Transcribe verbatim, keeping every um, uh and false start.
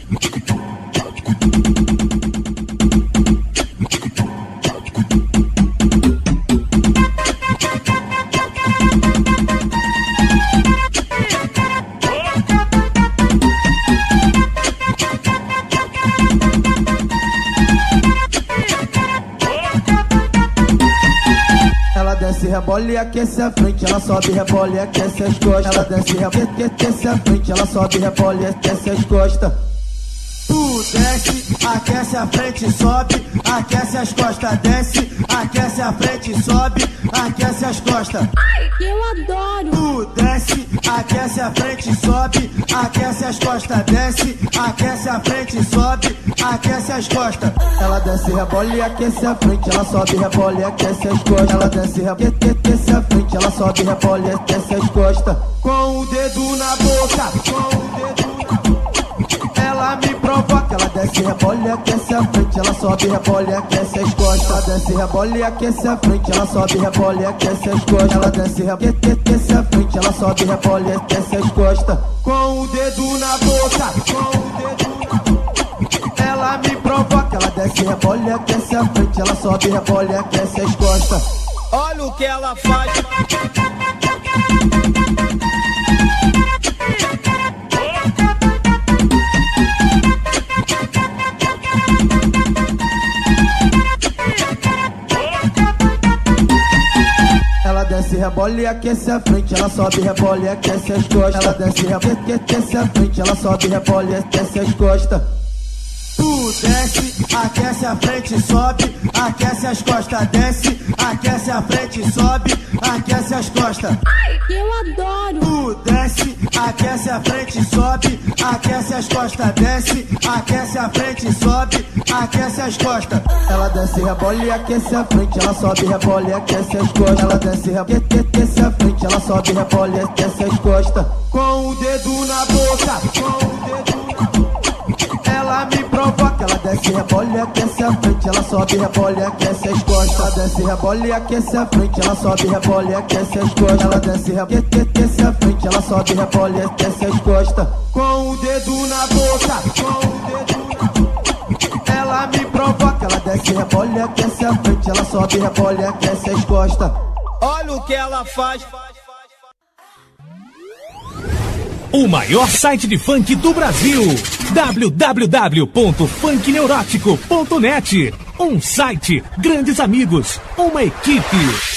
desce, rebola e aquece a frente, ela sobe, rebola e aquece as costas. Ela desce, rebola e aquece a frente, ela sobe, rebola e aquece as costas. Tu desce, aquece a frente, sobe, aquece as costas. Desce, aquece a frente, sobe, aquece as costas. Ai, eu adoro. Tu desce, aquece a frente, sobe, aquece as costas. Desce, aquece a frente, sobe, aquece as costas. Ela desce, rebola e aquece a frente, ela sobe, rebola e aquece as costas. Ela desce, rebola e aquece a frente, ela sobe, rebola e aquece as costas. Com o dedo na boca, com o dedo na boca. Ela me provoca, ela desce, rebola e aquece a frente, ela sobe, rebola e aquece as costas. Ela desce, rebola e aquece a frente, ela sobe, rebola e aquece as costas. Ela desce, rebola e aquece a frente, ela sobe, rebola e aquece as costas. Com o dedo na boca, com o dedo na boca. Ela me provoca, ela desce, rebola e aquece a frente, ela sobe, rebola e aquece as costas. Olha o que ela faz. Ela desce, rebola e aquece a frente, ela sobe, rebola e aquece as costas. Ela desce, rebola e aquece a frente, ela sobe, rebola e aquece as costas. Tu desce, aquece a frente, sobe, aquece as costas. Desce, aquece a frente, sobe, aquece as costas. Ai, eu adoro. Tu desce, aquece a frente, sobe, aquece as costas. Desce, aquece a frente, sobe, aquece as costas. Ela desce, rebola e aquece a frente, ela sobe, rebola e aquece as costas. Ela desce, rebola e aquece a frente, ela sobe, rebola e aquece as costas. Com o dedo na boca, com o dedo na boca. Ela me provoca, ela desce, rebola e aquece a frente, ela sobe, rebola e aquece as costas. Ela desce, rebola e aquece a frente, ela sobe, rebola e aquece as costas. Ela desce, rebola e aquece a frente, ela sobe, rebola e aquece as costas. Com o dedo na boca, com o dedo na boca. Ela me provoca, ela desce, rebola e aquece a frente, ela sobe, rebola e aquece as costas. Olha o que ela faz. O maior site de funk do Brasil, w w w ponto funk neurótico ponto net. Um site, grandes amigos, uma equipe.